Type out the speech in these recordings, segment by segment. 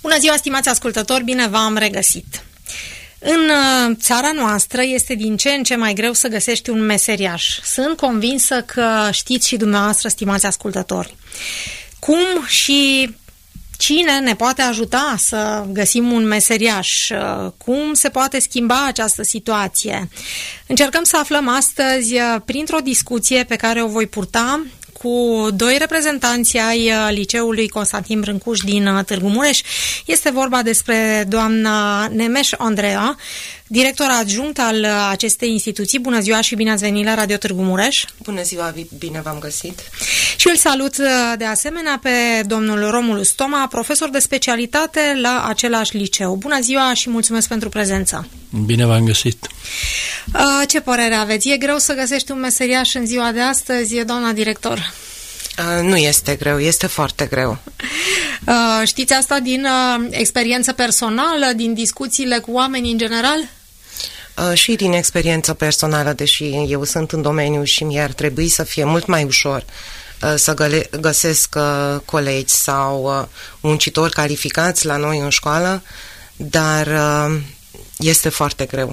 Bună ziua, stimați ascultători, bine v-am regăsit! În țara noastră este din ce în ce mai greu să găsești un meseriaș. Sunt convinsă că știți și dumneavoastră, stimați ascultători. Cum și cine ne poate ajuta să găsim un meseriaș? Cum se poate schimba această situație? Încercăm să aflăm astăzi printr-o discuție pe care o voi purta cu doi reprezentanți ai Liceului Constantin Brâncuș din Târgu Mureș. Este vorba despre doamna Nemes Andreea, director adjunct al acestei instituții. Bună ziua și bine ați venit la Radio Târgu Mureș. Bună ziua, bine v-am găsit. Și îl salut de asemenea pe domnul Romulus Toma, profesor de specialitate la același liceu. Bună ziua și mulțumesc pentru prezență. Bine v-am găsit. Ce părere aveți? E greu să găsești un meseriaș în ziua de astăzi, doamna director? Nu este greu, este foarte greu. Știți asta din experiență personală, din discuțiile cu oamenii în general? Și din experiență personală, deși eu sunt în domeniu și mi-ar trebui să fie mult mai ușor să găsesc colegi sau muncitori calificați la noi în școală, dar este foarte greu.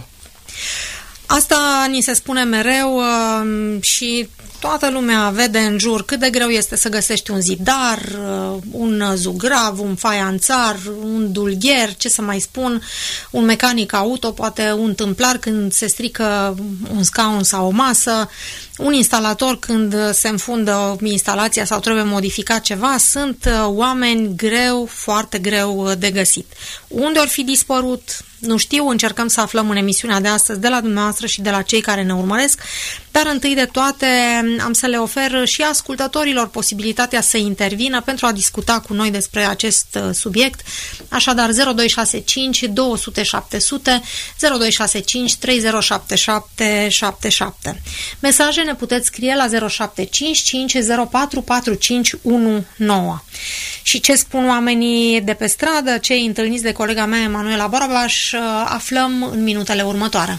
Asta ni se spune mereu și toată lumea vede în jur cât de greu este să găsești un zidar, un zugrav, un faianțar, un dulgher, ce să mai spun, un mecanic auto, poate un tâmplar când se strică un scaun sau o masă, un instalator când se înfundă instalația sau trebuie modificat ceva. Sunt oameni greu, foarte greu de găsit. Unde or fi dispărut? Nu știu, încercăm să aflăm în emisiunea de astăzi de la dumneavoastră și de la cei care ne urmăresc, dar întâi de toate am să le ofer și ascultătorilor posibilitatea să intervină pentru a discuta cu noi despre acest subiect. Așadar 0265 200 700, 0265 3077 77. Mesaje ne puteți scrie la 0755 04 4519. Și ce spun oamenii de pe stradă, cei întâlniți de colega mea, Emanuela Barabaș, aflăm în minutele următoare.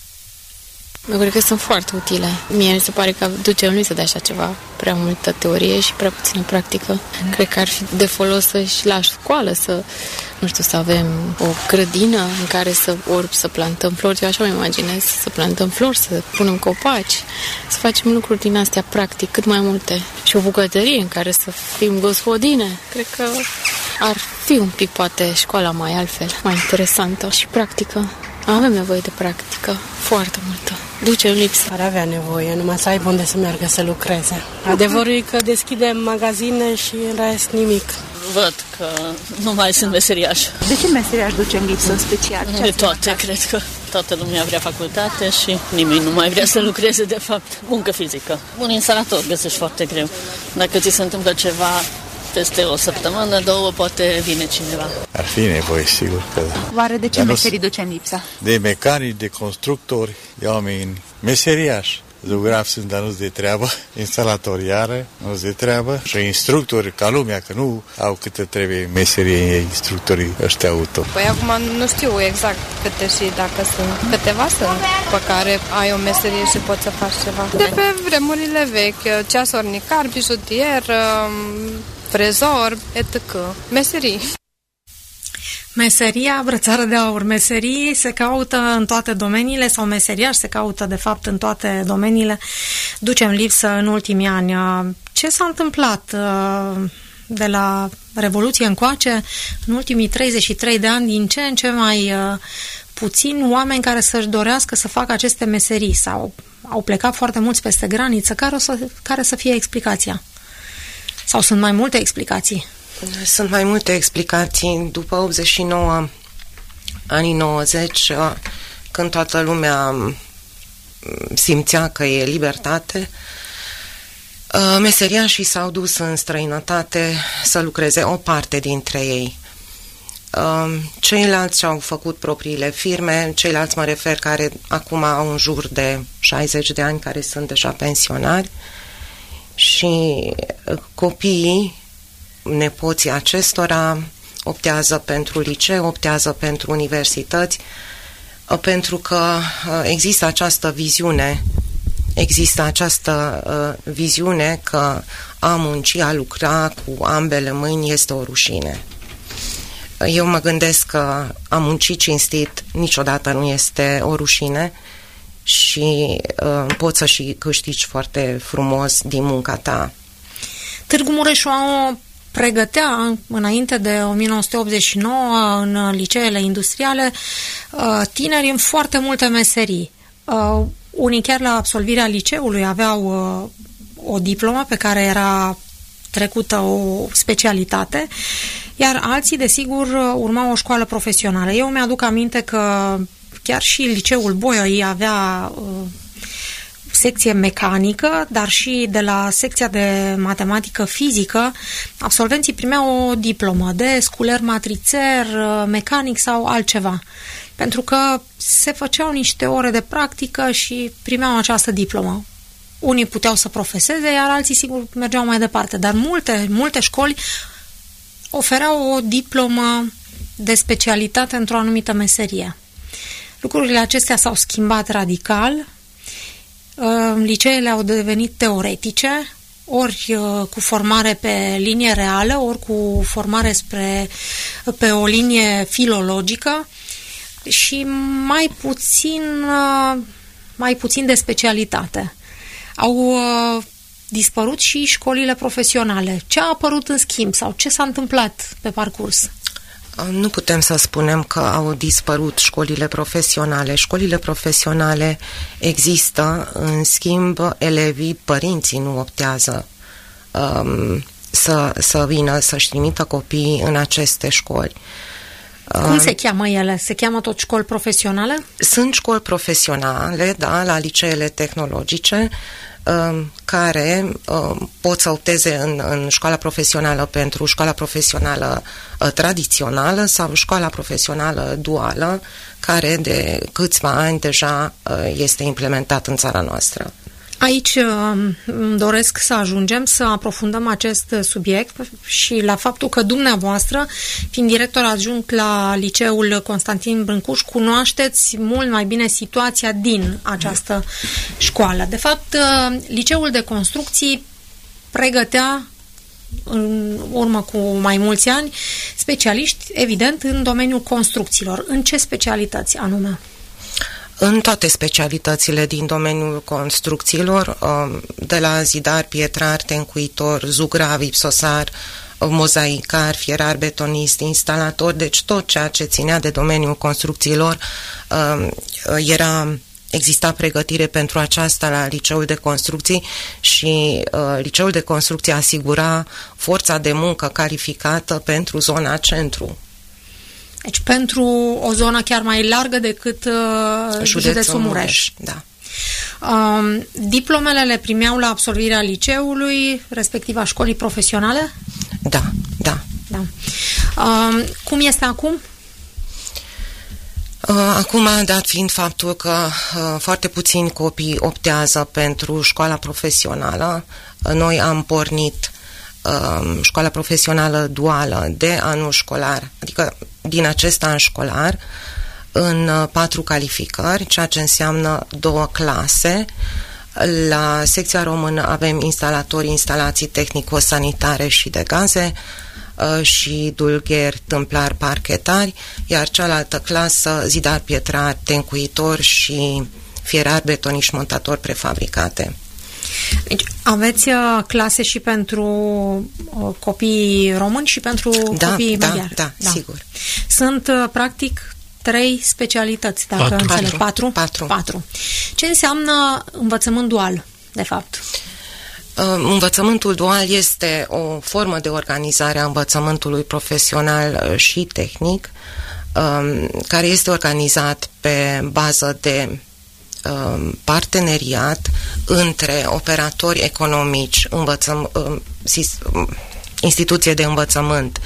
Eu cred că sunt foarte utile. Mie mi se pare că duce în lui să dea așa ceva, prea multă teorie și prea puțină practică. Cred că ar fi de folos și la școală să, nu știu, să avem o grădină în care să plantăm flori. Eu așa mă imaginez, să plantăm flori, să punem copaci, să facem lucruri din astea practic, cât mai multe. Și o bucătărie în care să fim gospodine. Cred că ar fi un pic, poate, școala mai altfel, mai interesantă și practică. Avem nevoie de practică, foarte multă. Duce în lipsă. Ar avea nevoie, numai să aibă unde să meargă să lucreze. Adevărul e că deschidem magazine și în rest nimic. Văd că nu mai sunt meseriași. De ce meseriași duce în lipsă în special? De toate, cred că toată lumea vrea facultate și nimeni nu mai vrea să lucreze, de fapt. Muncă fizică. Un instalator găsești foarte greu. Dacă ți se întâmplă ceva peste o săptămână, două, poate vine cineva. Ar fi nevoie, sigur că da. Oare de ce meserii duce în lipsa? De mecanici, de constructori, de oameni meseriași. Zugrafi sunt, dar nu-s de treabă, instalatori iară, nu-s de treabă și instructori ca lumea, că nu au câte trebuie meserie instructorii ăștia auto. Păi acum nu știu exact câte și dacă sunt. Câteva sunt pe care ai o meserie și poți să faci ceva. De pe vremurile vechi, ceasornicar, bijutier, frezor, etc. Meserii. Meseria, brățară de aur. Meserii se caută în toate domeniile sau meseriași se caută de fapt în toate domeniile. Ducem lipsă în ultimii ani. Ce s-a întâmplat de la Revoluție încoace? În ultimii 33 de ani, din ce în ce mai puțin oameni care să-și dorească să facă aceste meserii sau au plecat foarte mulți peste graniță. Care să fie explicația? Sau sunt mai multe explicații? Sunt mai multe explicații. După 89, anii 90, când toată lumea simțea că e libertate, meseriașii s-au dus în străinătate să lucreze, o parte dintre ei. Ceilalți și-au făcut propriile firme, ceilalți mă refer care acum au în jur de 60 de ani, care sunt deja pensionari, și copiii, nepoții acestora optează pentru liceu, optează pentru universități, pentru că există această viziune că a munci, a lucra cu ambele mâini este o rușine. Eu mă gândesc că a munci cinstit niciodată nu este o rușine și poți să și câștigi foarte frumos din munca ta. Târgu Mureșu pregătea înainte de 1989 în liceele industriale tineri în foarte multe meserii. Unii chiar la absolvirea liceului aveau o diplomă pe care era trecută o specialitate, iar alții, desigur, urmau o școală profesională. Eu mi-aduc aminte că chiar și liceul Bolyai avea secție mecanică, dar și de la secția de matematică fizică, absolvenții primeau o diplomă de sculer matrițer, mecanic sau altceva. Pentru că se făceau niște ore de practică și primeau această diplomă. Unii puteau să profeseze, iar alții, sigur, mergeau mai departe. Dar multe școli ofereau o diplomă de specialitate într-o anumită meserie. Lucrurile acestea s-au schimbat radical. Liceele au devenit teoretice, ori cu formare pe linie reală, ori cu formare pe o linie filologică și mai puțin de specialitate. Au dispărut și școlile profesionale. Ce a apărut în schimb sau ce s-a întâmplat pe parcurs? Nu putem să spunem că au dispărut școlile profesionale. Școlile profesionale există, în schimb, elevii, părinții nu optează să vină, să-și trimită copiii în aceste școli. Cum se cheamă ele? Se cheamă tot școli profesionale? Sunt școli profesionale, da, la liceele tehnologice, care pot să opteze în școala profesională pentru școala profesională tradițională sau școala profesională duală, care de câțiva ani deja este implementat în țara noastră. Aici doresc să ajungem să aprofundăm acest subiect și la faptul că dumneavoastră, fiind director adjunct la liceul Constantin Brâncuș, cunoașteți mult mai bine situația din această școală. De fapt, liceul de construcții pregătea în urmă cu mai mulți ani specialiști, evident, în domeniul construcțiilor. În ce specialități anume? În toate specialitățile din domeniul construcțiilor, de la zidar, pietrar, tencuitor, zugrav, ipsosar, mozaicar, fierar, betonist, instalator, deci tot ceea ce ținea de domeniul construcțiilor exista pregătire pentru aceasta la liceul de construcții și liceul de construcții asigura forța de muncă calificată pentru zona centru. Deci pentru o zonă chiar mai largă decât județul Mureș. Da. Diplomele le primeau la absolvirea liceului, respectiv a școlii profesionale? Da. Cum este acum? Acum, dat fiind faptul că foarte puțini copii optează pentru școala profesională, noi am pornit școala profesională duală de anul școlar, adică din acest an școlar, în 4 calificări, ceea ce înseamnă 2 clase. La secția română avem instalatori, instalații tehnico-sanitare și de gaze și dulgheri, tâmplari, parchetari, iar cealaltă clasă zidar, pietrar, tencuitor și fierar, betoniști, montatori prefabricate. Deci aveți clase și pentru copii români și pentru copii maghiari? Da, sigur. Sunt practic 3 specialități, dacă înțeleg. 4. Ce înseamnă învățământ dual, de fapt? Învățământul dual este o formă de organizare a învățământului profesional și tehnic, care este organizat pe bază de parteneriat între operatori economici, instituție de învățământ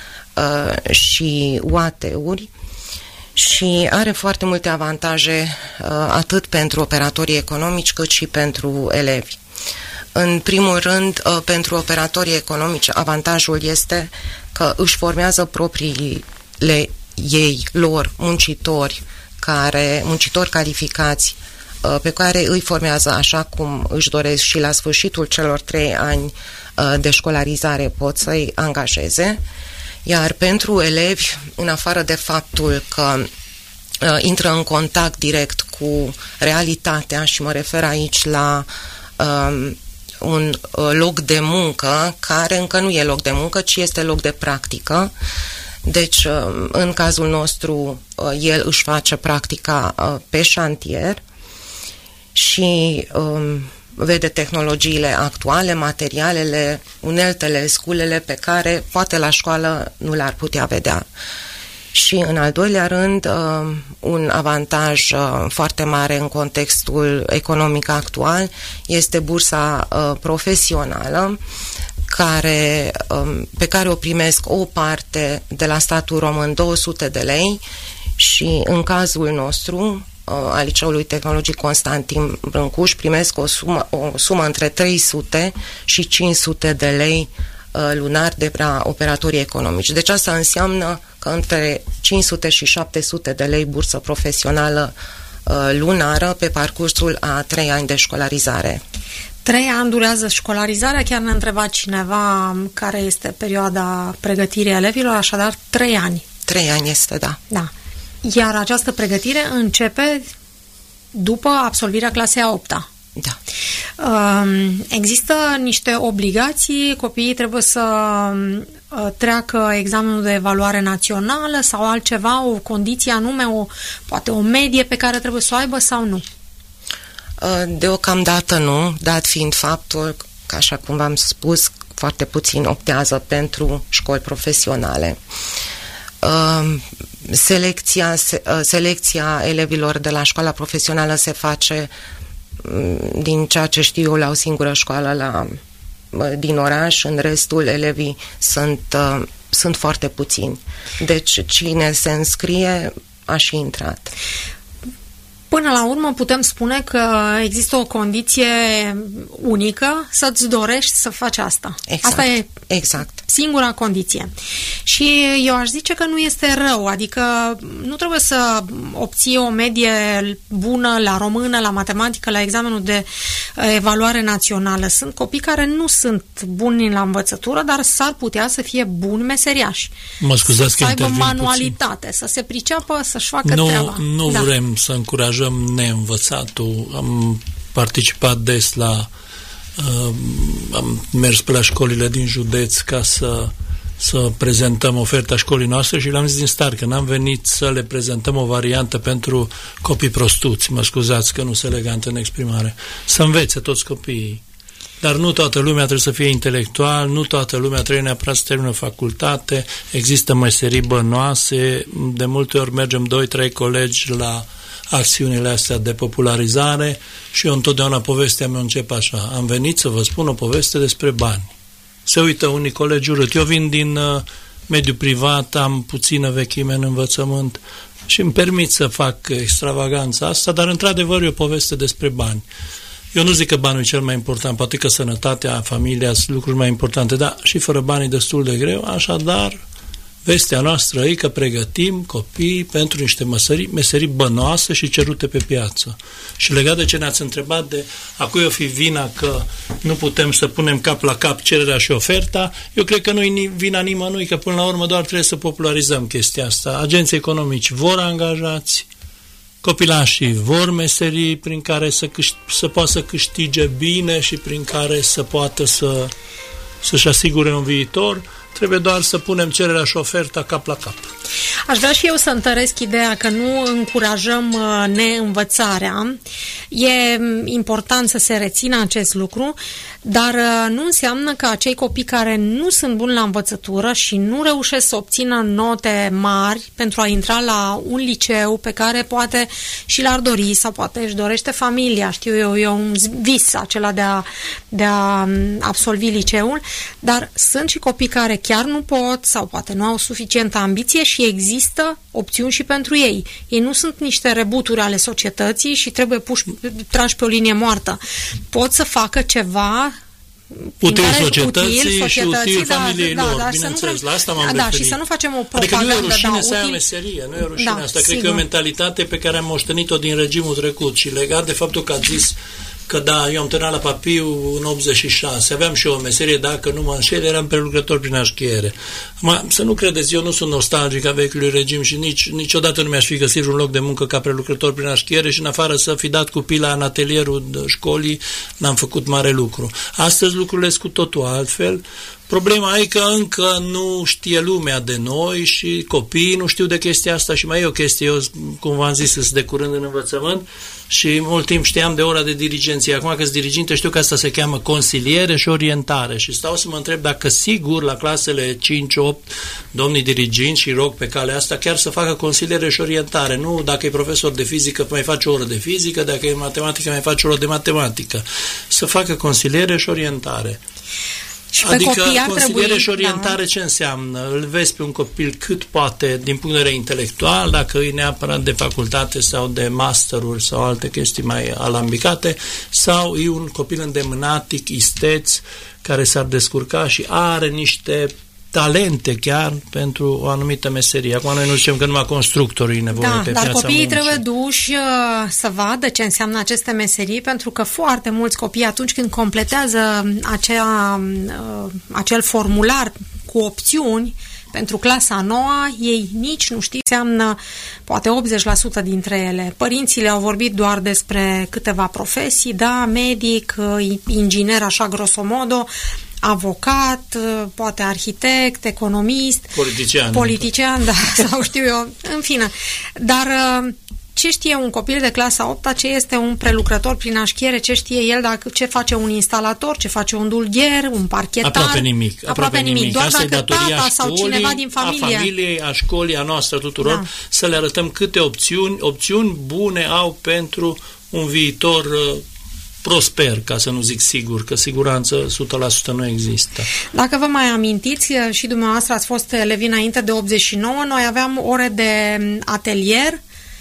și UAT-uri și are foarte multe avantaje atât pentru operatorii economici cât și pentru elevi. În primul rând, pentru operatorii economici, avantajul este că își formează propriile lor muncitori calificați, pe care îi formează așa cum își doresc și la sfârșitul celor 3 ani de școlarizare pot să-i angajeze, Iar pentru elevi, în afară de faptul că intră în contact direct cu realitatea, și mă refer aici la un loc de muncă care încă nu e loc de muncă, ci este loc de practică. Deci, în cazul nostru, el își face practica pe șantier și vede tehnologiile actuale, materialele, uneltele, sculele pe care poate la școală nu le-ar putea vedea. Și în al doilea rând, un avantaj foarte mare în contextul economic actual este bursa profesională, pe care o primesc o parte de la statul român, 200 de lei, și în cazul nostru, al Liceului Tehnologic Constantin Brâncuș, primesc o sumă între 300 și 500 de lei lunar de la operatorii economici. Deci asta înseamnă că între 500 și 700 de lei bursă profesională lunară pe parcursul a 3 ani de școlarizare. 3 ani durează școlarizarea, chiar ne-a întrebat cineva care este perioada pregătirii elevilor, așadar 3 ani. 3 ani este, da. Da. Iar această pregătire începe după absolvirea clasei a 8-a. Da. Există niște obligații, copiii trebuie să treacă examenul de evaluare națională sau altceva, o condiție anume, poate o medie pe care trebuie să o aibă sau nu? Deocamdată nu, dat fiind faptul că, așa cum v-am spus, foarte puțin optează pentru școli profesionale. Selecția elevilor de la școala profesională se face, din ceea ce știu eu, la o singură școală din oraș. În restul elevii sunt foarte puțini. Deci cine se înscrie a și intrat. Până la urmă putem spune că există o condiție unică, să-ți dorești să faci asta. Exact. Asta e exact. singura condiție. Și eu aș zice că nu este rău, adică nu trebuie să obții o medie bună la română, la matematică, la examenul de evaluare națională. Sunt copii care nu sunt buni la învățătură, dar s-ar putea să fie buni meseriași. Mă scuzați că să aibă manualitate, să se priceapă, să-și facă treaba. Nu vrem să încurajăm neînvățatul. Am participat des am mers pe la școlile din județ ca să prezentăm oferta școlii noastre și le-am zis din start că n-am venit să le prezentăm o variantă pentru copii prostuți, mă scuzați că nu sunt elegant în exprimare, să învețe toți copiii. Dar nu toată lumea trebuie să fie intelectual, nu toată lumea trebuie neapărat să termină facultate, există meserii bănoase, de multe ori mergem 2-3 colegi la acțiunile astea de popularizare și eu întotdeauna povestea mea încep așa: am venit să vă spun o poveste despre bani. Se uită unii colegi urât. Eu vin din mediul privat, am puțină vechime în învățământ și îmi permit să fac extravaganța asta, dar într-adevăr e o poveste despre bani. Eu nu zic că banul e cel mai important, poate că sănătatea, familia sunt lucruri mai importante, dar și fără bani e destul de greu, așadar vestea noastră e că pregătim copiii pentru niște meserii bănoase și cerute pe piață. Și legat de ce ne-ați întrebat de a cui o fi vina că nu putem să punem cap la cap cererea și oferta, eu cred că nu-i vina nimănui, că până la urmă doar trebuie să popularizăm chestia asta. Agenții economici vor angajați, copilașii vor meserii prin care să poată să câștige bine și prin care să poată să-și asigure un viitor. Trebuie doar să punem cererea și oferta cap la cap. Aș vrea și eu să întăresc ideea că nu încurajăm neînvățarea. E important să se rețină acest lucru, dar nu înseamnă că acei copii care nu sunt buni la învățătură și nu reușesc să obțină note mari pentru a intra la un liceu pe care poate și l-ar dori sau poate își dorește familia, știu eu, e un vis acela de a absolvi liceul, dar sunt și copii care chiar nu pot sau poate nu au suficientă ambiție și există opțiuni și pentru ei. Ei nu sunt niște rebuturi ale societății și trebuie trași pe o linie moartă. Pot să facă ceva util societății și util familiei lor, bineînțeles, la asta m-am referit. Și să nu facem o propagandă. Adică nu e o rușine să ai o meserie, nu e o rușine asta. Cred că e o mentalitate pe care am moștenit-o din regimul trecut și legat de faptul că ați zis că da, eu am terminat la Papiu în 86, aveam și eu o meserie, dacă nu mă înșel, eram prelucrător prin așchiere. Să nu credeți, eu nu sunt nostalgic a vechiului regim și niciodată nu mi-aș fi găsit un loc de muncă ca prelucrător prin așchiere și în afară să fi dat cu pila în atelierul școlii, n-am făcut mare lucru. Astăzi lucrurile sunt cu totul altfel. Problema e că încă nu știe lumea de noi și copiii nu știu de chestia asta și mai e o chestie, eu, cum v-am zis, sunt de curând în învățământ și mult timp știam de ora de dirigenție. Acum că-s diriginte știu că asta se cheamă consiliere și orientare și stau să mă întreb dacă sigur la clasele 5-8 domnii diriginți și rog pe calea asta chiar să facă consiliere și orientare. Nu dacă e profesor de fizică mai face o oră de fizică, dacă e matematică mai face o oră de matematică. Să facă consiliere și orientare. Și adică consiliere și orientare, ce înseamnă? Îl vezi pe un copil cât poate din punct de vedere intelectual, dacă e neapărat de facultate sau de masteruri sau alte chestii mai alambicate, sau e un copil îndemânatic, isteț, care s-ar descurca și are niște talente chiar pentru o anumită meserie. Acum noi nu zicem că numai constructorii nevoie pe piața muncii. Dar copiii trebuie duși să vadă ce înseamnă aceste meserii, pentru că foarte mulți copii atunci când completează acel formular cu opțiuni pentru clasa 9, ei nici nu știu, înseamnă poate 80% dintre ele. Părinții le-au vorbit doar despre câteva profesii, da, medic, inginer, așa grosomodo, avocat, poate arhitect, economist, politician, da, sau știu eu, în fine. Dar ce știe un copil de clasa 8-a, ce este un prelucrător prin așchiere, ce știe el, ce face un instalator, ce face un dulgher, un parchetar? Aproape nimic. Doar asta dacă tata sau cineva din familie. A familiei, a școlii, a noastră tuturor, da. Să le arătăm câte opțiuni bune au pentru un viitor prosper, ca să nu zic sigur, că siguranță 100% nu există. Dacă vă mai amintiți, și dumneavoastră ați fost elevi înainte de 89, noi aveam ore de atelier,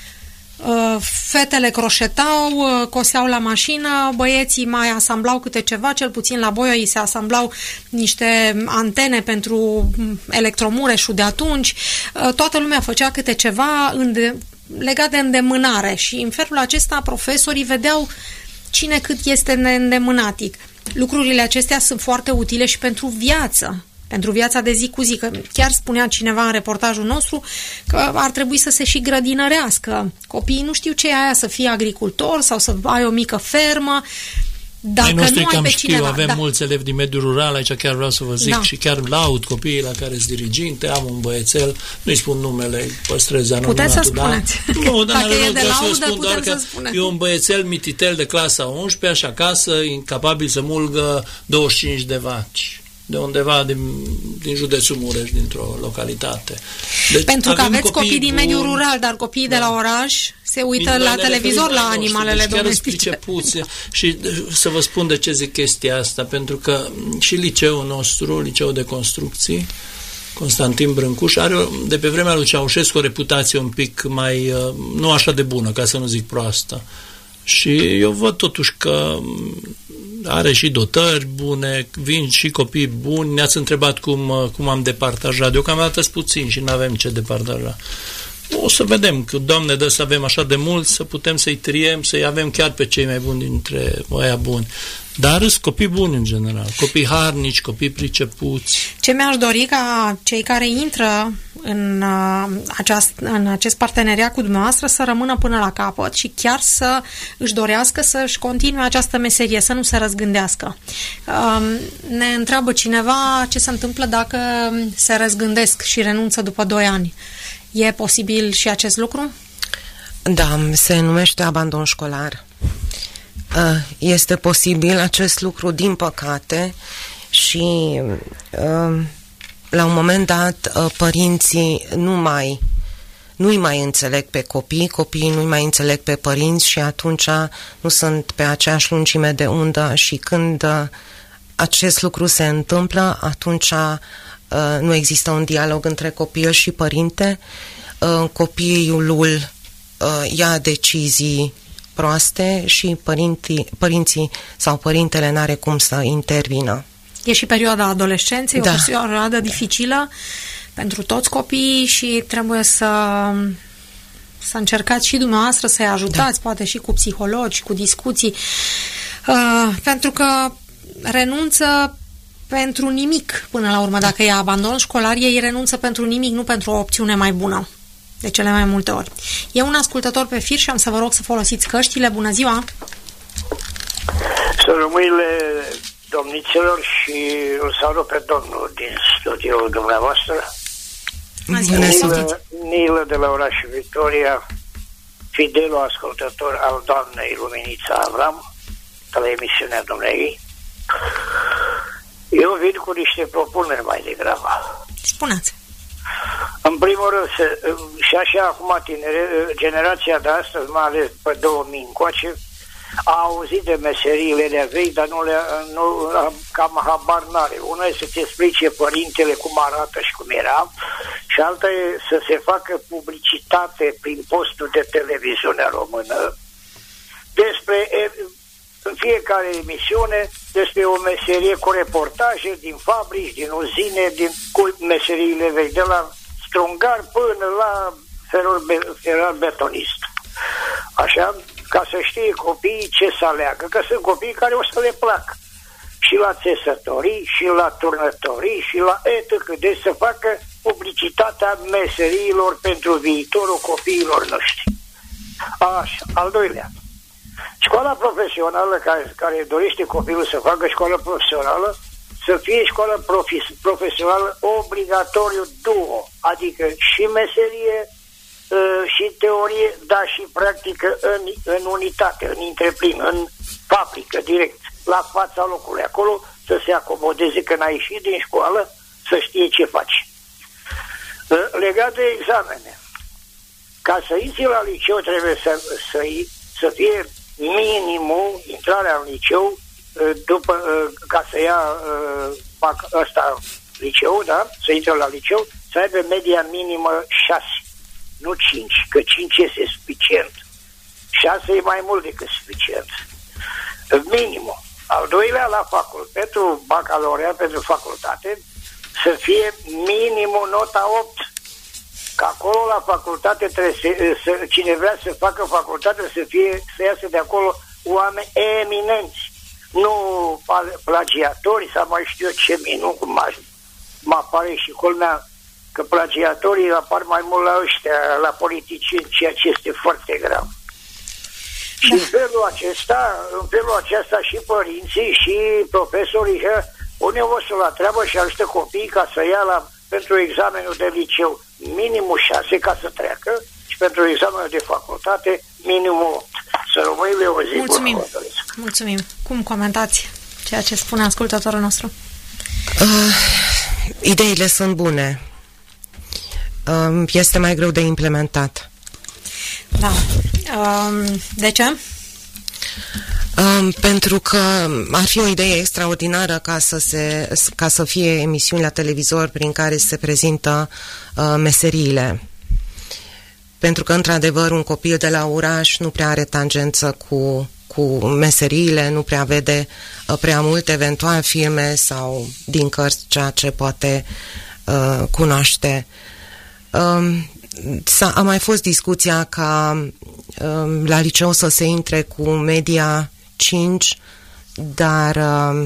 fetele croșetau, coseau la mașină, băieții mai asamblau câte ceva, cel puțin la Boio îi se asamblau niște antene pentru electromureșul de atunci, toată lumea făcea câte ceva legat de îndemânare și în felul acesta profesorii vedeau cine cât este îndemânatic. Lucrurile acestea sunt foarte utile și pentru viața de zi cu zi. Că chiar spunea cineva în reportajul nostru că ar trebui să se și grădinărească. Copiii nu știu ce e aia să fie agricultor sau să ai o mică fermă. Dacă nu ai pe cineva, avem mulți elevi din mediul rural, aici chiar vreau să vă zic, și chiar laud copiii la care sunt diriginte, am un băiețel, nu-i spun numele, păstrez anonimatul. Puteți să spuneți. Nu, dacă e de laudă, putem să spunem. E un băiețel mititel de clasa 11 și acasă incapabil să mulgă 25 de vaci. De undeva din județul Mureș, dintr-o localitate. Deci, pentru că aveți copii din mediul rural, dar copiii de la oraș se uită la televizor la animalele domestice. Și să vă spun de ce zic chestia asta, pentru că și liceul nostru, liceul de construcții, Constantin Brâncuș, are de pe vremea lui Ceaușescu o reputație un pic mai, nu așa de bună, ca să nu zic proastă. Și eu văd totuși că are și dotări bune, vin și copii buni. Ne-ați întrebat cum am departajat. Deocamdată sunt puțini și nu avem ce departaja. O să vedem, că Doamne dă să avem așa de mulți, să putem să-i triem, să-i avem chiar pe cei mai buni dintre ăia buni. Dar sunt copii buni în general, copii harnici, copii pricepuți. Ce mi-aș dori ca cei care intră în acest parteneriat cu dumneavoastră să rămână până la capăt și chiar să își dorească să-și continue această meserie, să nu se răzgândească. Ne întreabă cineva ce se întâmplă dacă se răzgândesc și renunță după 2 ani. E posibil și acest lucru? Da, se numește abandon școlar. Este posibil acest lucru, din păcate, și la un moment dat părinții nu-i mai înțeleg pe copii, copiii nu-i mai înțeleg pe părinți și atunci nu sunt pe aceeași lungime de undă și când acest lucru se întâmplă, atunci nu există un dialog între copil și părinte, copilul ia decizii proaste și părinții sau părintele n-are cum să intervină. E și perioada adolescenței, o perioadă dificilă pentru toți copiii și trebuie să încercați și dumneavoastră să-i ajutați, poate și cu psihologi, cu discuții. Pentru că renunță pentru nimic până la urmă. Dacă e abandon școlar, ei renunță pentru nimic, nu pentru o opțiune mai bună. De cele mai multe ori. E un ascultător pe fir și am să vă rog să folosiți căștile. Bună ziua! Să rămâile domniților și îl salut pe domnul din studioul dumneavoastră. Nilă de la orașul Victoria, fidelul ascultător al doamnei Luminița Avram, de la emisiunea dumneei. Eu vin cu niște propuneri mai degrabă. Spuneți. În primul rând, și așa acum generația de astăzi, mai ales pe 2000 încoace, a auzit de meseriile de vechi, dar nu cam habar n-are. Una e să-ți explice părintele cum arată și cum era, și alta e să se facă publicitate prin postul de televiziune română despre, în fiecare emisiune, despre o meserie cu reportaje din fabrici, din uzine, cu meseriile vechi, de la strungar până la ferar betonist. Așa, ca să știe copiii ce să aleagă, că sunt copii care o să le placă. Și la țesătorii, și la turnătorii, și la etc. Deci să facă publicitatea meseriilor pentru viitorul copiilor noștri. Așa, al doilea. Școala profesională care dorește copilul să facă școală profesională, să fie școală profesională obligatoriu duo, adică și meserie și teorie, dar și practică în unitate, în întreplin, în fabrică, direct, la fața locului. Acolo să se acomodeze când a ieșit din școală, să știe ce face. Legat de examene, ca să intri la liceu trebuie să fie minimul intrarea în liceu ca să ia liceu, da? Să intre la liceu, să aibă media minimă 6, nu 5, că 5 este suficient. 6 e mai mult decât suficient. Minimul. Al doilea, pentru bacalaureat, pentru facultate, să fie minimul nota 8. Că acolo la facultate trebuie cine vrea să facă facultate să iasă de acolo oameni eminenți, nu plagiatori sau mai știu eu ce minuni, cum mă apare și culmea că plagiatorii apar mai mult la ăștia, la politicieni, ceea ce este foarte grav. Și în felul acesta și părinții și profesorii puneau osul la treabă și ajută copiii ca să ia pentru examenul de liceu minimul 6 ca să treacă și pentru examenul de facultate minimul 8. Să rămâile o zi bună. Mulțumim. Cum comentați ceea ce spune ascultătorul nostru? Ideile sunt bune. Este mai greu de implementat. Da. De ce? Pentru că ar fi o idee extraordinară ca să fie emisiuni la televizor prin care se prezintă meseriile. Pentru că, într-adevăr, un copil de la oraș nu prea are tangență cu meseriile, nu prea vede prea mult, eventual filme sau din cărți, ceea ce poate cunoaște. A mai fost discuția ca la liceu să se intre cu media 5, dar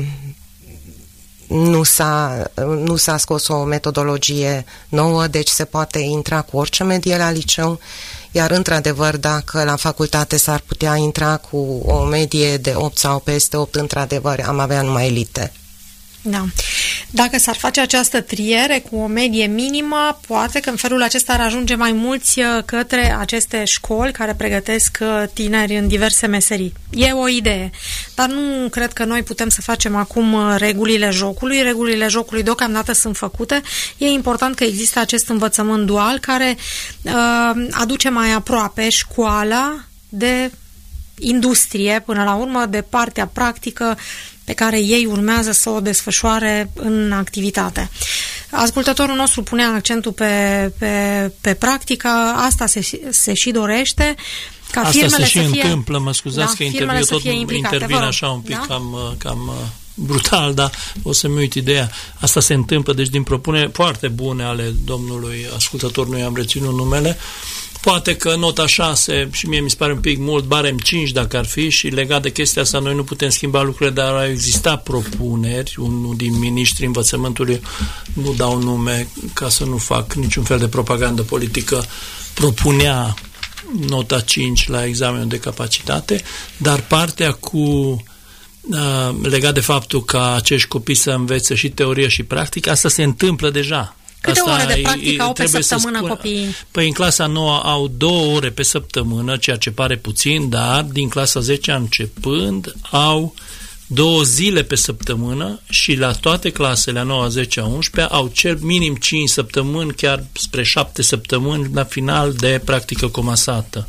nu s-a scos o metodologie nouă, deci se poate intra cu orice medie la liceu, iar într-adevăr dacă la facultate s-ar putea intra cu o medie de 8 sau peste 8, într-adevăr am avea numai elite. Da. Dacă s-ar face această triere cu o medie minimă, poate că în felul acesta ar ajunge mai mulți către aceste școli care pregătesc tineri în diverse meserii. E o idee, dar nu cred că noi putem să facem acum regulile jocului. Regulile jocului deocamdată sunt făcute. E important că există acest învățământ dual care aduce mai aproape școala de industrie, până la urmă, de partea practică pe care ei urmează să o desfășoare în activitate. Ascultătorul nostru pune accentul pe practică, asta se și dorește, ca asta firmele se și să fie, întâmplă, mă scuzați că intervin așa un pic, da? cam brutal, dar o să-mi uit ideea. Asta se întâmplă, deci din propuneri foarte bune ale domnului ascultător, nu i-am reținut numele, Poate că nota 6, și mie mi se pare un pic mult, barem 5 dacă ar fi, și legat de chestia asta noi nu putem schimba lucrurile, dar au existat propuneri. Unul din miniștrii învățământului, nu dau nume ca să nu fac niciun fel de propagandă politică, propunea nota 5 la examenul de capacitate, dar partea cu legat de faptul ca acești copii să învețe și teorie și practică, asta se întâmplă deja. Câte ore de practică au pe săptămână copiii? Păi în clasa 9 au 2 ore pe săptămână, ceea ce pare puțin, dar din clasa 10 începând au 2 zile pe săptămână și la toate clasele, a 9, 10, 11, au cel minim 5 săptămâni, chiar spre 7 săptămâni la final de practică comasată.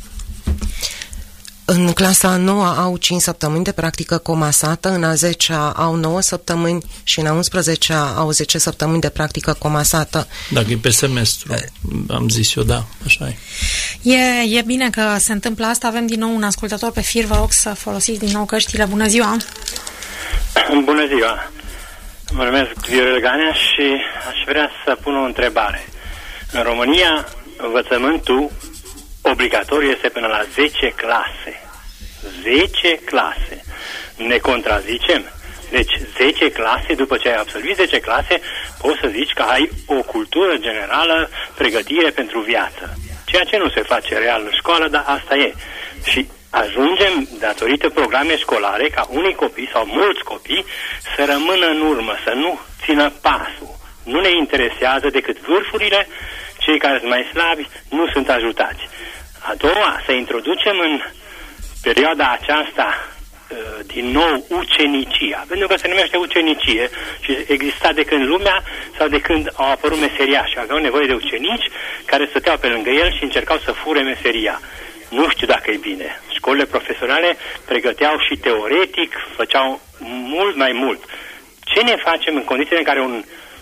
În clasa a 9 au 5 săptămâni de practică comasată, în a 10-a au 9 săptămâni și în a 11-a au 10 săptămâni de practică comasată. Dacă e pe semestru, am zis eu, da, așa e. E bine că se întâmplă asta. Avem din nou un ascultător pe fir, vă rog să folosiți din nou căștile. Bună ziua! Bună ziua! Mă numesc Viorel Ganea și aș vrea să pun o întrebare. În România, învățământul obligatoriu este până la 10 clase. 10 clase. Ne contrazicem? Deci 10 clase, după ce ai absolvit 10 clase, poți să zici că ai o cultură generală, pregătire pentru viață. Ceea ce nu se face real în școală, dar asta e. Și ajungem, datorită programe școlare, ca unii copii sau mulți copii să rămână în urmă, să nu țină pasul. Nu ne interesează decât vârfurile, cei care sunt mai slabi nu sunt ajutați. A doua, să introducem în perioada aceasta din nou ucenicia, pentru că se numește ucenicie și exista de când lumea sau de când au apărut meseriași. Aveau nevoie de ucenici care stăteau pe lângă el și încercau să fure meseria. Nu știu dacă e bine. Școlile profesionale pregăteau și teoretic, făceau mult mai mult. Ce ne facem în condițiile în care un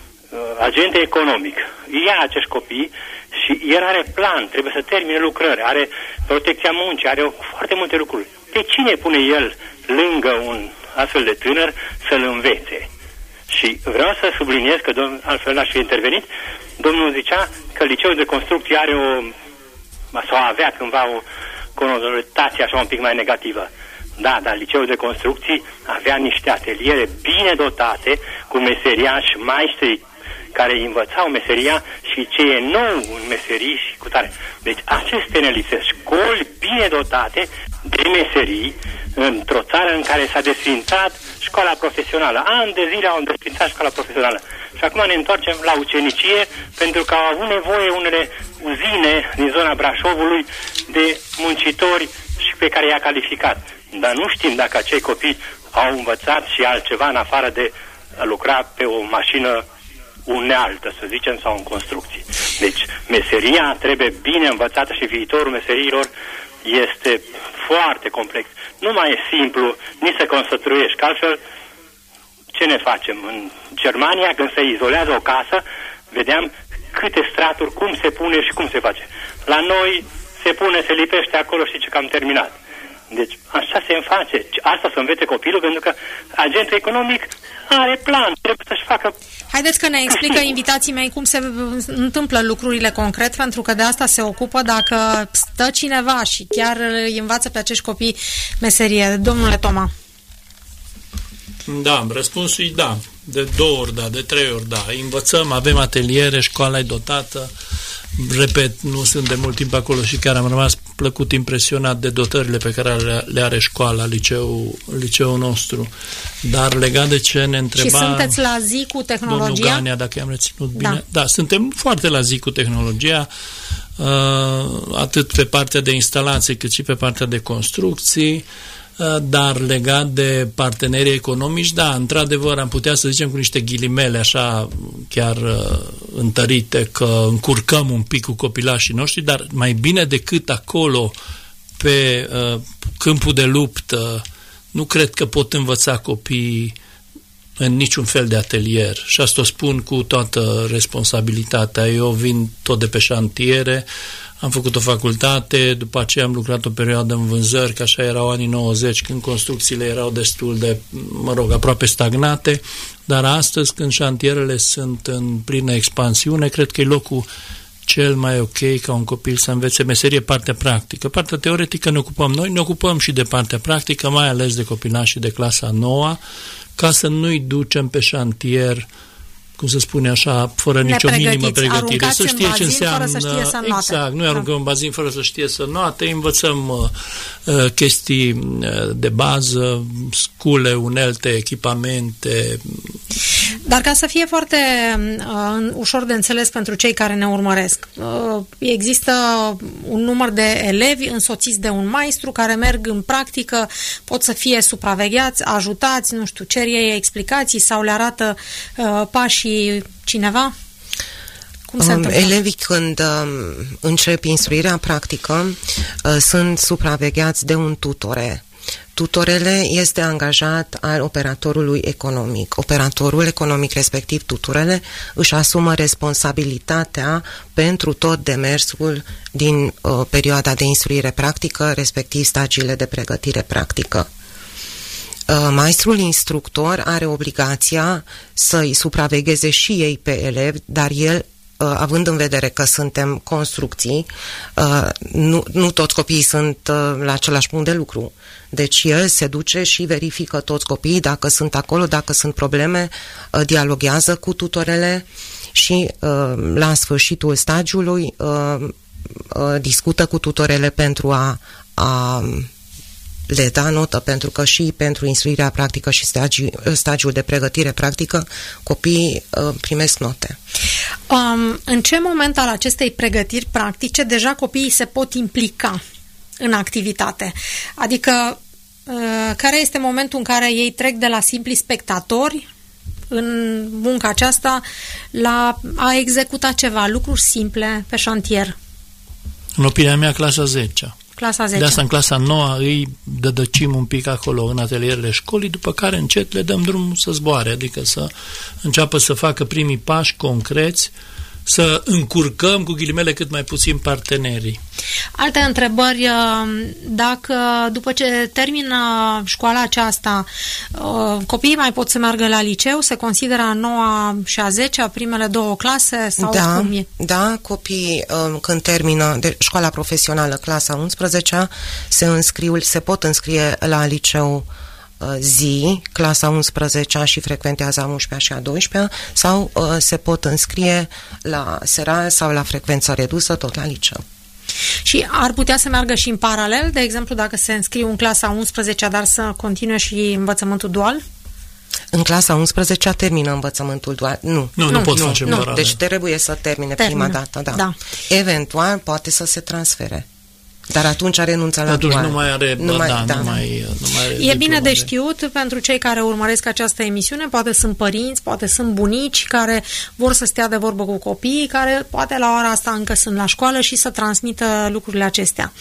agent economic ia acești copii și el are plan, trebuie să termine lucrări, are protecția muncii, are foarte multe lucruri. Pe cine pune el lângă un astfel de tânăr să-l învețe? Și vreau să subliniez că, altfel aș fi intervenit, domnul zicea că liceul de construcție are sau avea cândva o conotație așa un pic mai negativă. Da, dar liceul de construcții avea niște ateliere bine dotate, cu meseriași, maestri care învățau meseria și ce e nou în meserii și cu tare. Deci aceste ne lipsesc, școli bine dotate de meserii într-o țară în care s-a desfințat școala profesională. Ani de zile au desfințat școala profesională. Și acum ne întoarcem la ucenicie pentru că au avut nevoie unele uzine din zona Brașovului de muncitori și pe care i-a calificat. Dar nu știm dacă acei copii au învățat și altceva în afară de a lucra pe o mașină unealtă, să zicem, sau în construcții. Deci, meseria trebuie bine învățată și viitorul meseriilor este foarte complex. Nu mai e simplu nici să construiești, că altfel ce ne facem? În Germania, când se izolează o casă, vedeam câte straturi, cum se pune și cum se face. La noi se pune, se lipește acolo și ce că am terminat. Deci așa se face. Asta să învețe copilul, pentru că agentul economic are plan, trebuie să-și facă... Haideți că ne explică invitații mei cum se întâmplă lucrurile concret, pentru că de asta se ocupă. Dacă stă cineva și chiar îi învață pe acești copii meserie. Domnule Toma. Da, răspunsul e da. De 2 ori da, de 3 ori da. Învățăm, avem ateliere, școala e dotată. Repet, nu sunt de mult timp acolo și chiar am rămas plăcut impresionat de dotările pe care le are școala, liceul nostru. Dar legat de ce ne întreba... Și sunteți la zi cu tehnologia? Domnul Ganea, dacă i-am reținut bine. Da, suntem foarte la zi cu tehnologia, atât pe partea de instalații cât și pe partea de construcții. Dar legat de partenerii economici, da, într-adevăr am putea să zicem cu niște ghilimele așa chiar întărite că încurcăm un pic cu copilașii noștri, dar mai bine decât acolo pe câmpul de luptă nu cred că pot învăța copiii în niciun fel de atelier. Și asta o spun cu toată responsabilitatea. Eu vin tot de pe șantiere, am făcut o facultate, după aceea am lucrat o perioadă în vânzări, că așa erau anii 90, când construcțiile erau destul de, aproape stagnate, dar astăzi, când șantierele sunt în plină expansiune, cred că e locul cel mai ok ca un copil să învețe meserie, partea practică. Partea teoretică ne ocupăm noi, ne ocupăm și de partea practică, mai ales de copilașii de clasa 9, ca să nu-i ducem pe șantier, cum se spune așa, fără nicio minimă pregătire. Să știe ce înseamnă. Fără să știe să noate. Exact, nu aruncăm în bazin fără să știe să noate, învățăm chestii de bază, scule, unelte, echipamente. Dar ca să fie foarte ușor de înțeles pentru cei care ne urmăresc, există un număr de elevi însoțiți de un maestru care merg în practică, pot să fie supravegheați, ajutați, nu știu, cer ei explicații sau le arată pașii cineva? Cum se întâmplă? Elevii când încep instruirea practică sunt supravegheați de un tutore. Tutorele este angajat al operatorului economic. Operatorul economic, respectiv tutorele, își asumă responsabilitatea pentru tot demersul din perioada de instruire practică, respectiv stagiile de pregătire practică. Maestrul instructor are obligația să-i supravegheze și ei pe elevi, dar el, având în vedere că suntem construcții, nu toți copiii sunt la același punct de lucru. Deci el se duce și verifică toți copiii, dacă sunt acolo, dacă sunt probleme, dialoghează cu tutorele și la sfârșitul stagiului discută cu tutorele pentru a le da notă, pentru că și pentru instruirea practică și stagiul de pregătire practică copiii primesc note. În ce moment al acestei pregătiri practice deja copiii se pot implica în activitate? Adică care este momentul în care ei trec de la simpli spectatori în munca aceasta la a executa ceva, lucruri simple pe șantier? În opinia mea, clasa 10. Clasa 10. De asta în clasa 9 îi dădăcim un pic acolo în atelierele școlii, după care încet le dăm drumul să zboare, adică să înceapă să facă primii pași concreți, să încurcăm cu ghilimele cât mai puțin partenerii. Alte întrebări, dacă după ce termină școala aceasta copiii mai pot să meargă la liceu, se consideră a 9-a și a 10-a primele două clase sau cum e? Da, copiii când termină de școala profesională clasa 11 se pot înscrie la liceu zi, clasa 11 și frecventează a 11-a și a 12-a sau se pot înscrie la seral sau la frecvență redusă, tot la liceu. Și ar putea să meargă și în paralel, de exemplu, dacă se înscriu în clasa 11-a, dar să continue și învățământul dual? În clasa 11-a termină învățământul dual. Nu pot face în paralel. Deci trebuie să termine prima dată, da. Eventual poate să se transfere. Dar atunci renunță la dual. Nu mai are, nu mai are. E bine de știut pentru cei care urmăresc această emisiune, poate sunt părinți, poate sunt bunici care vor să stea de vorbă cu copiii, care poate la ora asta încă sunt la școală și să transmită lucrurile acestea.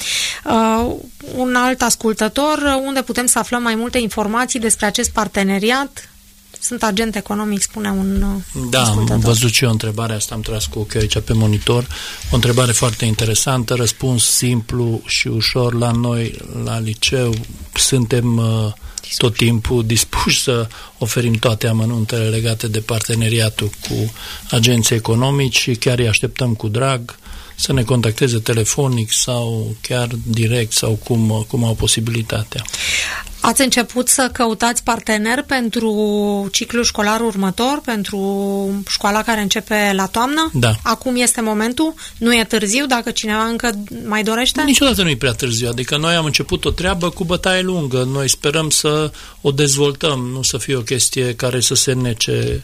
Un alt ascultător, unde putem să aflăm mai multe informații despre acest parteneriat? Sunt agent economic, spune un ascultător. Am văzut și eu întrebarea asta, am tras cu ochiul aici pe monitor. O întrebare foarte interesantă, răspuns simplu și ușor. La noi, la liceu, suntem tot timpul dispuși să oferim toate amănuntele legate de parteneriatul cu agenții economici și chiar îi așteptăm cu drag să ne contacteze telefonic sau chiar direct sau cum au posibilitatea. Ați început să căutați parteneri pentru ciclul școlar următor, pentru școala care începe la toamnă? Da. Acum este momentul? Nu e târziu dacă cineva încă mai dorește? Niciodată nu e prea târziu, adică noi am început o treabă cu bătaie lungă, noi sperăm să o dezvoltăm, nu să fie o chestie care să se nece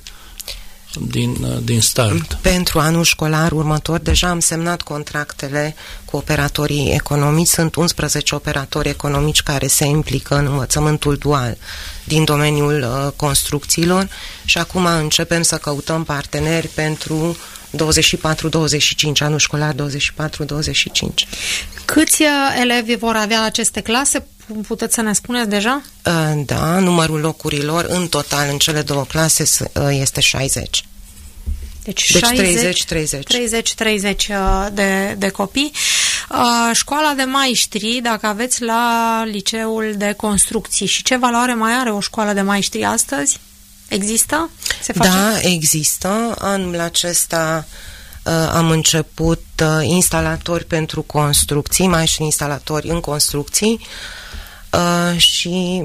din start. Pentru anul școlar următor deja am semnat contractele cu operatorii economici. Sunt 11 operatori economici care se implică în învățământul dual din domeniul construcțiilor și acum începem să căutăm parteneri pentru 24-25, anul școlar 24-25. Câți elevi vor avea aceste clase? Puteți să ne spuneți deja? Da, numărul locurilor în total în cele două clase este 60. Deci 30 de copii. Școala de maestri, dacă aveți la liceul de construcții, și ce valoare mai are o școală de maestri astăzi? Există? Se face? Da, există. Anul acesta am început instalatori pentru construcții, maestri instalatori în construcții și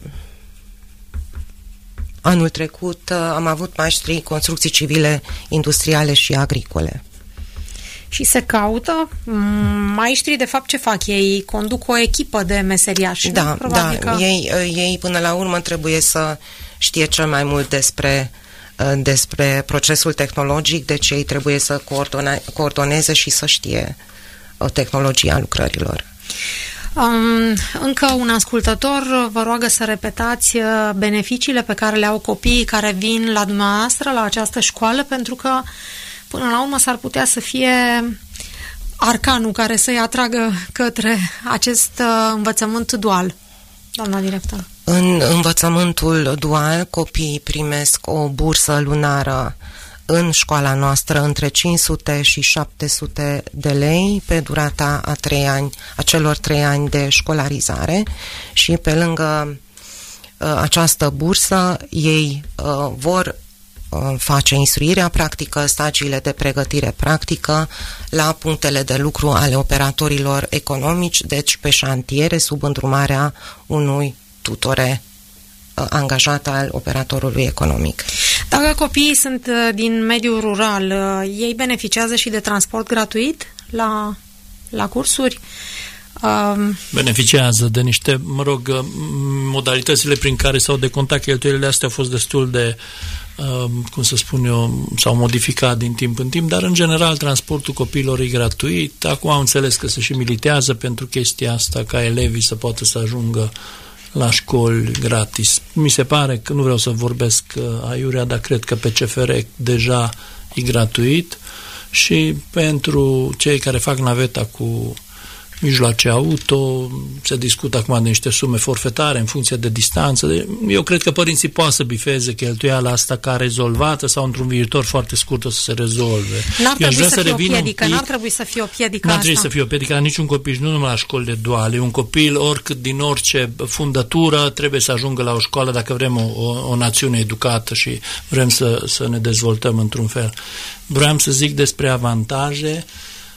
anul trecut am avut maestri construcții civile, industriale și agricole. Și se caută maestrii, de fapt, ce fac? Ei conduc o echipă de meseriași. Da, da. Că... Ei până la urmă trebuie să știe cel mai mult despre procesul tehnologic, deci ei trebuie să coordoneze și să știe tehnologia lucrărilor. Încă un ascultător vă roagă să repetați beneficiile pe care le au copiii care vin la dumneavoastră, la această școală, pentru că până la urmă s-ar putea să fie arcanul care să-i atragă către acest învățământ dual. Doamna director. În învățământul dual, copiii primesc o bursă lunară în școala noastră între 500 și 700 de lei pe durata a celor 3 ani de școlarizare și pe lângă această bursă ei vor face instruirea practică, stagiile de pregătire practică la punctele de lucru ale operatorilor economici, deci pe șantiere, sub îndrumarea unui tutore angajat al operatorului economic. Dacă copiii sunt din mediul rural, ei beneficiază și de transport gratuit la cursuri? Beneficiază de niște, modalitățile prin care s-au decontat cheltuielile astea au fost destul de cum să spun eu, s-au modificat din timp în timp, dar în general transportul copiilor e gratuit. Acum am înțeles că se și militează pentru chestia asta, ca elevii să poată să ajungă la școli gratis. Mi se pare că, nu vreau să vorbesc aiurea, dar cred că pe CFR deja e gratuit și pentru cei care fac naveta cu mijloace auto, se discută acum de niște sume forfetare în funcție de distanță. Eu cred că părinții poate să bifeze cheltuiala asta ca rezolvată sau într-un viitor foarte scurt o să se rezolve. N-ar trebui să fie o piedică, n-ar trebui să fie o piedică asta. N-ar trebui să fie o piedică la niciun copil, nu numai la școlile duale. Un copil, oricât din orice fundătură, trebuie să ajungă la o școală dacă vrem o națiune educată și vrem să ne dezvoltăm într-un fel. Vreau să zic despre avantaje,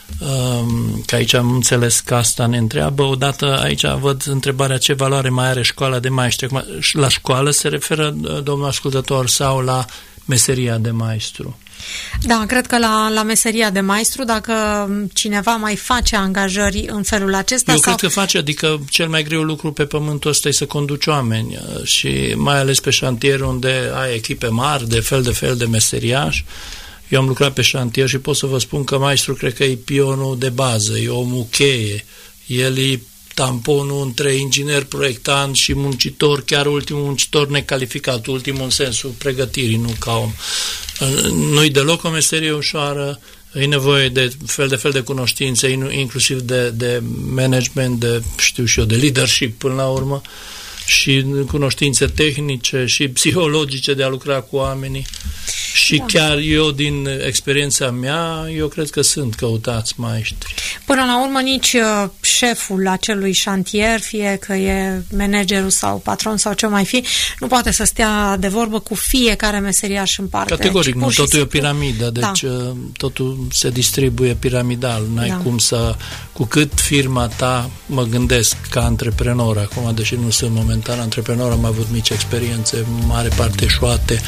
că aici am înțeles că asta ne întreabă. Odată aici văd întrebarea ce valoare mai are școala de maestri. La școală se referă, domnul ascultător, sau la meseria de maestru? Da, cred că la meseria de maestru, dacă cineva mai face angajări în felul acesta. Eu cred că face, adică cel mai greu lucru pe pământul ăsta e să conduci oameni și mai ales pe șantier unde ai echipe mari de fel de meseriași. Eu am lucrat pe șantier și pot să vă spun că maestru cred că e pionul de bază, e omul cheie. El e tamponul între inginer, proiectant și muncitor, chiar ultimul muncitor necalificat, ultimul în sensul pregătirii, nu ca om. Nu-i deloc o meserie ușoară, e nevoie de fel de cunoștințe, inclusiv de management, de leadership până la urmă, și cunoștințe tehnice și psihologice de a lucra cu oamenii. Și chiar eu, din experiența mea, eu cred că sunt căutați maestri. Până la urmă, nici șeful acelui șantier, fie că e managerul sau patron sau ce mai fi, nu poate să stea de vorbă cu fiecare meseriaș în parte. Categoric, nu, totul e o piramidă, deci totul se distribuie piramidal. N-ai cum să... Cu cât firma ta, mă gândesc ca antreprenor, acum, deși nu sunt momentan antreprenor, am avut mici experiențe, mare parte eșuate,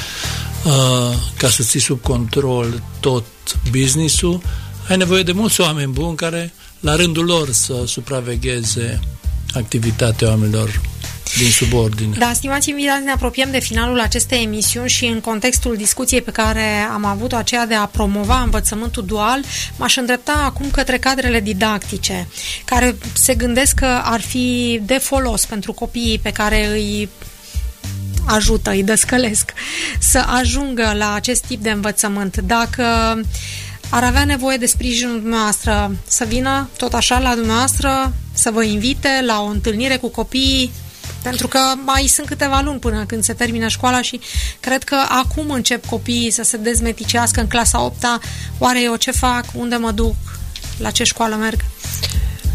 ca să ții sub control tot business-ul, ai nevoie de mulți oameni buni care, la rândul lor, să supravegheze activitatea oamenilor din subordine. Da, stimați invitați, ne apropiem de finalul acestei emisiuni și în contextul discuției pe care am avut-o, aceea de a promova învățământul dual, m-aș îndrepta acum către cadrele didactice, care se gândesc că ar fi de folos pentru copiii pe care îi ajută, îi dăscălesc să ajungă la acest tip de învățământ. Dacă ar avea nevoie de sprijinul dumneavoastră, să vină tot așa la dumneavoastră, să vă invite la o întâlnire cu copiii, pentru că mai sunt câteva luni până când se termină școala și cred că acum încep copiii să se dezmeticească în clasa 8-a, oare eu ce fac, unde mă duc, la ce școală merg?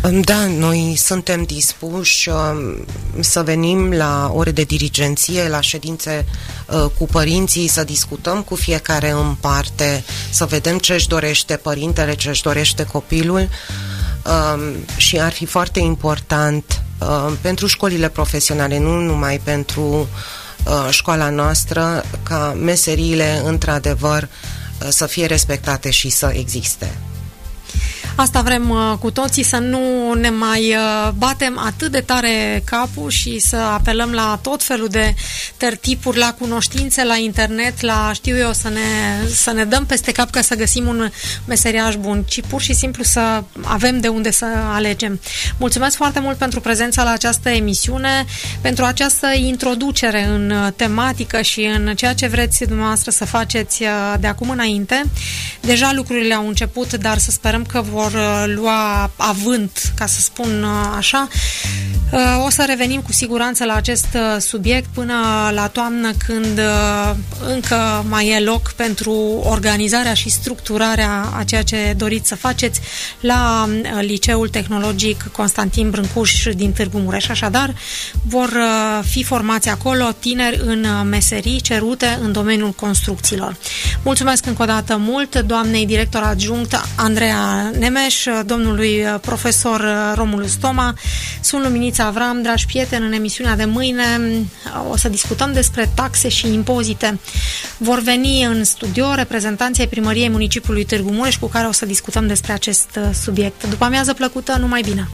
Da, noi suntem dispuși să venim la ore de dirigenție, la ședințe cu părinții, să discutăm cu fiecare în parte, să vedem ce își dorește părintele, ce își dorește copilul și ar fi foarte important pentru școlile profesionale, nu numai pentru școala noastră, ca meseriile într-adevăr să fie respectate și să existe. Asta vrem cu toții, să nu ne mai batem atât de tare capul și să apelăm la tot felul de tertipuri, la cunoștințe, la internet, la știu eu, să ne dăm peste cap ca să găsim un meseriaș bun, ci pur și simplu să avem de unde să alegem. Mulțumesc foarte mult pentru prezența la această emisiune, pentru această introducere în tematică și în ceea ce vreți dumneavoastră să faceți de acum înainte. Deja lucrurile au început, dar să sperăm că vor lua avânt, ca să spun așa. O să revenim cu siguranță la acest subiect până la toamnă, când încă mai e loc pentru organizarea și structurarea a ceea ce doriți să faceți la Liceul Tehnologic Constantin Brâncuș din Târgu Mureș. Așadar, vor fi formați acolo tineri în meserii cerute în domeniul construcțiilor. Mulțumesc încă o dată mult doamnei director adjunct Andreea Nemeș, domnului profesor Romulus Toma. Sunt Luminița Avram. Dragi prieteni, în emisiunea de mâine o să discutăm despre taxe și impozite. Vor veni în studio reprezentanții ai Primăriei Municipiului Târgu Mureș, cu care o să discutăm despre acest subiect. După amiază plăcută, numai bine!